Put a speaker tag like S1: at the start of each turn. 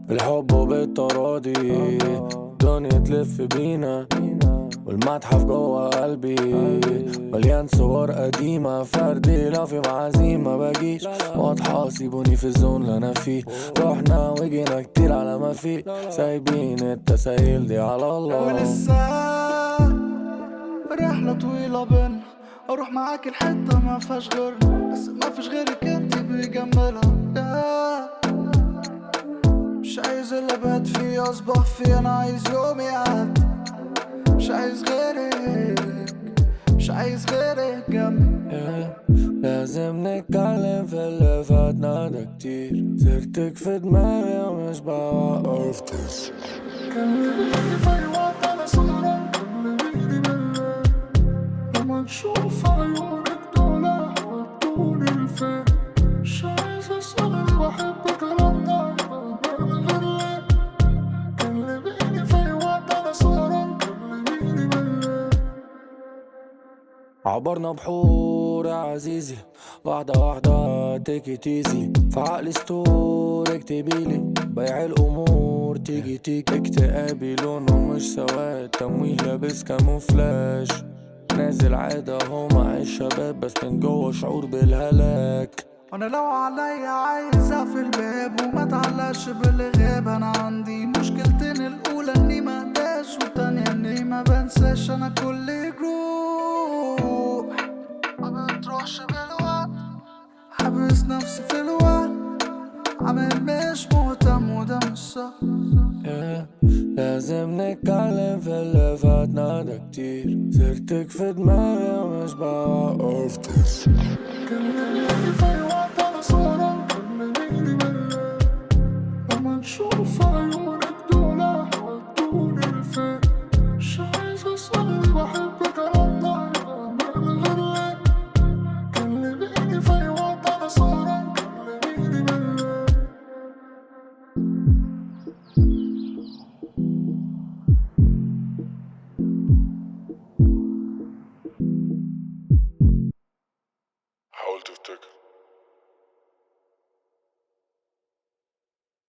S1: الحب بالتراضي، الدنيا تلف بينا والمتحف جوا قلبي مليان صور قديمة. فردي لو في معازيم ما بجيش واضحة، سيبوني في الزون اللي انا فيه. رحنا وجينا كتير على ما فيه، سايبين التسايل دي على الله.
S2: ولسه رحلة طويلة بينا، اروح معاك الحتة ما فيهاش غيرنا، بس ما فيش غيرك انت بيجملها. مش عايز اللي بات فيه اصبح فيه، انا عايز يومي يعدي. مش عايز غيرك، مش عايز غيرك جنبي.
S1: لازم نتكلم في اللي فاتنا ده كتير، سيرتك في دماغي ومش بوقف.
S2: كلمني في اي وقت انا سهران، كلميني بالليل لما نشوف عيونك دول هتودوني لفين. مش عايز اسأل انا بحب كلامنا من غير ليه. كلميني في اي وقت انا سهران، كلميني بالليل.
S1: عبرنا بحور يا عزيزي، واحدة واحدة تيكي تيزي. في عقلي ستور اكتبيلي، بيع الأمور تيجي تيجي. اكتئابي لونه مش سواد، تمويه لابس كاموفلاج. نازل عادة هو مع الشباب، بس من جوه شعور بالهلاك.
S2: وانا لو عليا عايز اقفل الباب وما تعلقش باللي غاب. انا عندي مشكلتين، الاولى اني ما اهداش، والتانية اني ما بنساش. انا كل جروح ما بتروحش بالوقت، حابس نفسي في الوقت، عامل مش مهتم وده مش صح.
S1: لازم نتكلم في اللي فاتنا ده كتير، سيرتك في دماغي ومش بوقف.
S2: كلمني في اي وقت انا سهران،